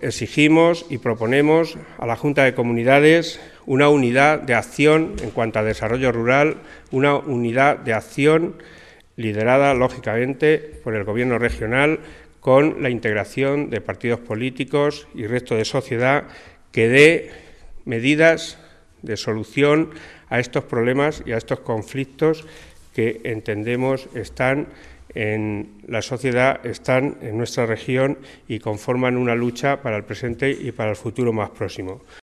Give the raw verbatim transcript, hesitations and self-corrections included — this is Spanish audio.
exigimos y proponemos a la Junta de Comunidades una unidad de acción en cuanto a desarrollo rural, una unidad de acción liderada, lógicamente, por el Gobierno regional, con la integración de partidos políticos y resto de sociedad que dé medidas de solución a estos problemas y a estos conflictos que entendemos están en la sociedad, están en nuestra región y conforman una lucha para el presente y para el futuro más próximo.